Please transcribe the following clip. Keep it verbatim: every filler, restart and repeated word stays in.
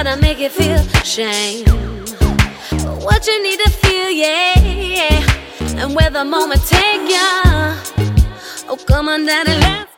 try to make you feel shame for what you need to feel, yeah, yeah. And where the moment take ya. Oh, come on, daddy, let's